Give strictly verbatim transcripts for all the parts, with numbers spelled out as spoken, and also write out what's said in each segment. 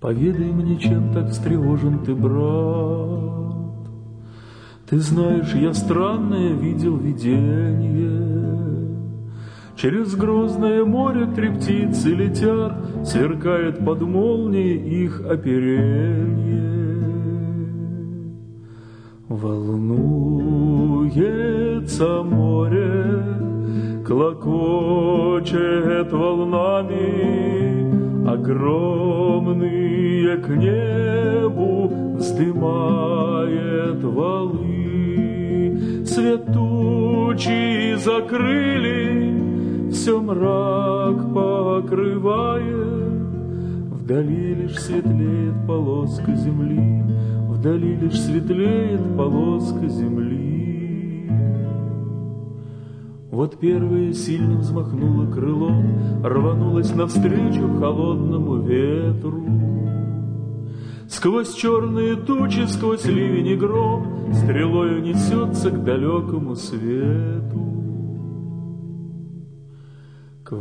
Поведай мне, чем так встревожен ты, брат. Ты знаешь, я странное видел видение. Через грозное море три птицы летят, сверкает под молнией их оперенье. Волнуется море, клокочет волнами, огромные к небу вздымает валы. Свет тучи закрыли, все мрак покрывает, вдали лишь светлеет полоска земли, вдали лишь светлеет полоска земли. Вот первое сильно взмахнуло крылом, рванулось навстречу холодному ветру. Сквозь черные тучи, сквозь ливень и гром, стрелою несется к далекому свету. К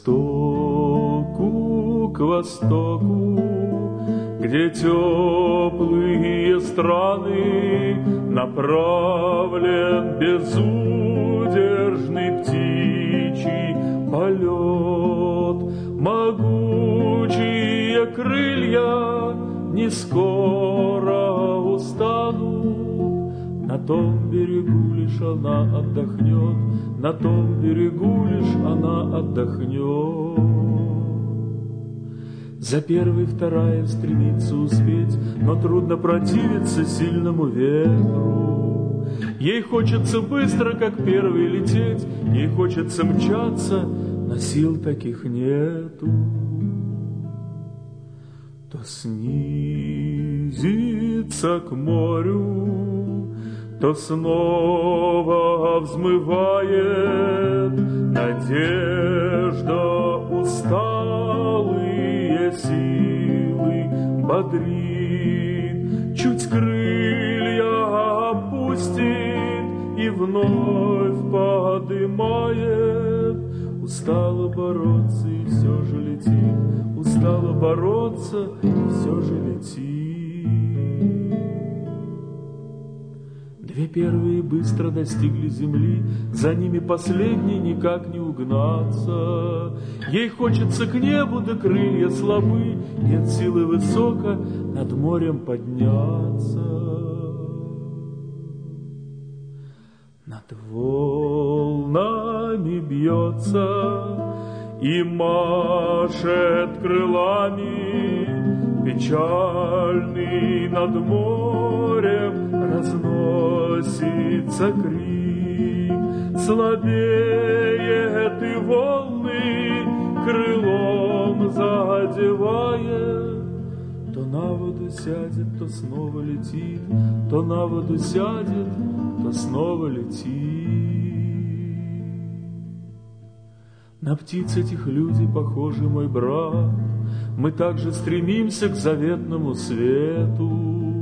востоку, к востоку, где теплые страны, направлен безудержный птичий полет. Могучие крылья не скоро устанут, на том берегу лишь она отдохнет, на том берегу лишь она отдохнет. За первой вторая стремится успеть, но трудно противиться сильному ветру. Ей хочется быстро, как первой, лететь, ей хочется мчаться, но сил таких нету. То снизится к морю, то снова взмывает надежда усталые силы бодрит. Чуть крылья опустит и вновь подымает. Устала бороться и все же летит, устала бороться и все же летит. Две первые быстро достигли земли, за ними последней никак не угнаться. Ей хочется к небу, да крылья слабы, нет силы высоко над морем подняться. Над волнами бьется и машет крылами, печальный над морем разносится крик. Слабеет и волны крылом задевает, то на воду сядет, то снова летит, то на воду сядет, то снова летит. На птиц этих люди похожи, мой брат, мы также стремимся к заветному свету.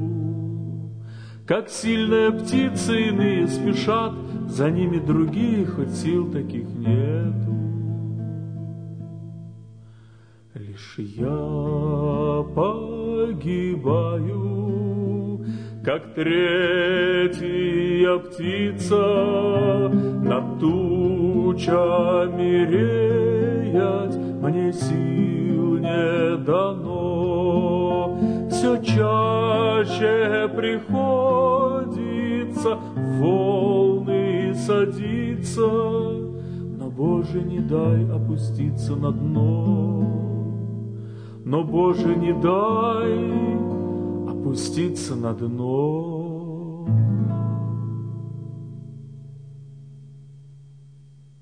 Как сильная птица иные спешат, за ними другие, хоть сил таких нету. Лишь я погибаю, как третья птица, над тучами реять мне сил не дано. Все чаще приходится в волны садиться, но, Боже, не дай опуститься на дно, но, Боже, не дай опуститься на дно.